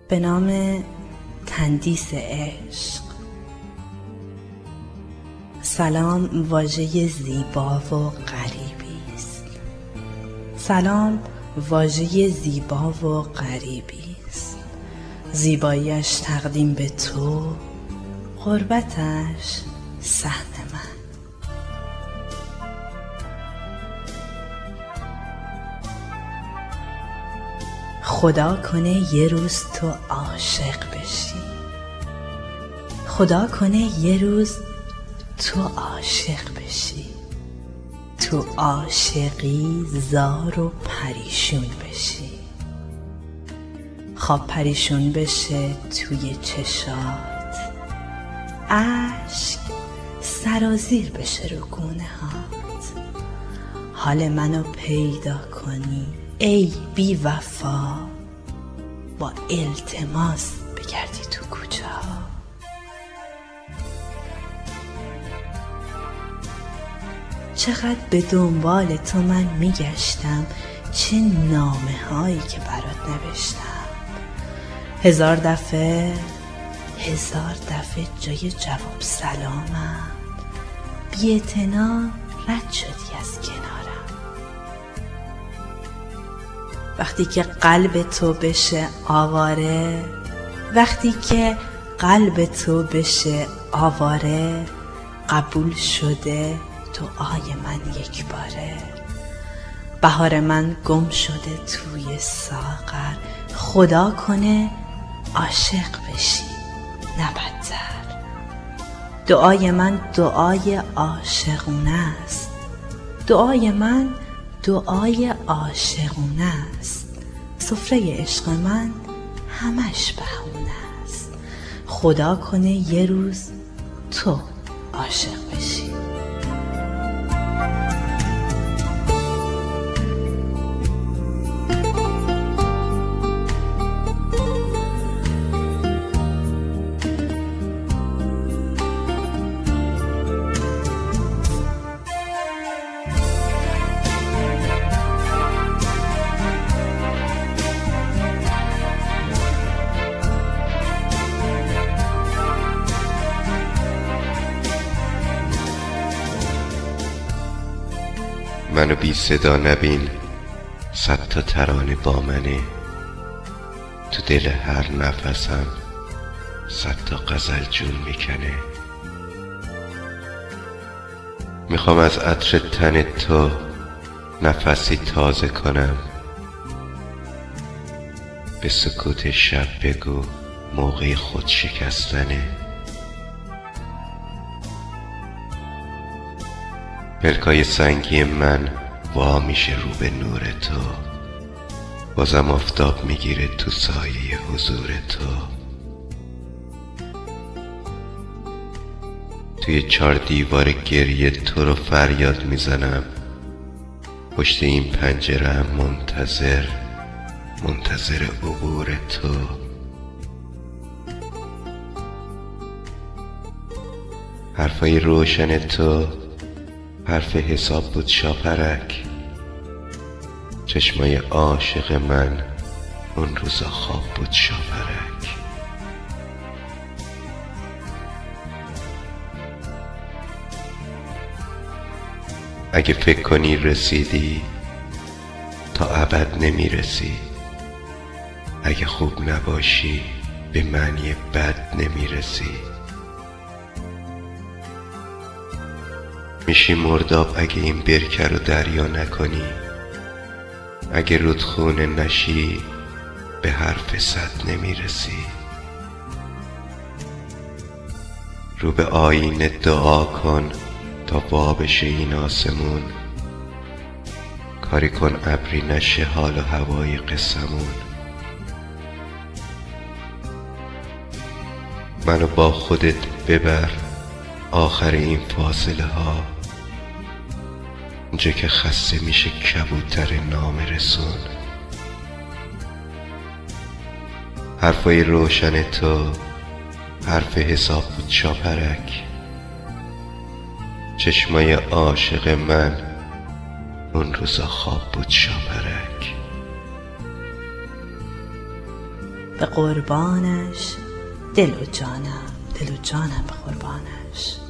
به نام تندیس عشق. سلام واژه زیبا و غریبی است. سلام واژه زیبا و غریبی است. زیباییش تقدیم به تو، غربتش صحن من. خدا کنه یه روز تو عاشق بشی. خدا کنه یه روز تو عاشق بشی. تو عاشقی زار و پریشون بشی. خواب پریشون بشه توی چشات، اشک سرازیر بشه رو گونه هات. حال منو پیدا کنی ای بی وفا، با التماس بگردی تو کوچه ها. چقدر به دنبال تو من میگشتم، چه نامه هایی که برات نوشتم. هزار دفعه جای جواب سلامم، بی اعتنا رد شدی از کنارم. وقتی که قلب تو بشه آواره، وقتی که قلب تو بشه آواره، قبول شده دعای من یک باره. بهار من گم شده توی ساغر، خدا کنه عاشق بشی نه بدتر. دعای من دعای عاشقونه است. دعای من دعای عاشقونه است. سفره عشق من همش بهونه است. خدا کنه یه روز تو عاشق بشی. منو بی صدا نبین، 100 تا ترانه با منه. تو دل هر نفسم 100 تا غزل جون میکنه. میخوام از عطر تن تو نفسی تازه کنم. به سکوت شب بگو موقع خود شکستنه. پلکای سنگی من وا میشه رو به نور تو. بازم آفتاب میگیره تو سایه حضور تو. توی 4 دیوار گریه تو رو فریاد میزنم. پشت این پنجره هم منتظر عبور تو. حرفای روشن تو حرف حساب بود شاپرک. چشمای عاشق من اون روزا خواب بود شاپرک. اگه فکر کنی رسیدی تا ابد نمیرسی. اگه خوب نباشی به معنی بد نمیرسی. میشی مرداب اگه این برکه رو دریا نکنی. اگه رودخونه نشی به حرف 100 نمیرسی. رو به آینه دعا کن تا وا بشه این آسمون. کاری کن ابری نشه حال و هوای قسمون. منو با خودت ببر آخر این فاصله ها، اونجا که خسته میشه کبوتر نامرسون. حرفای روشن تو حرف حساب بود شاپرک. چشمای عاشق من اون روزا خواب بود شاپرک. به قربانش، دل و جانم به قربانش.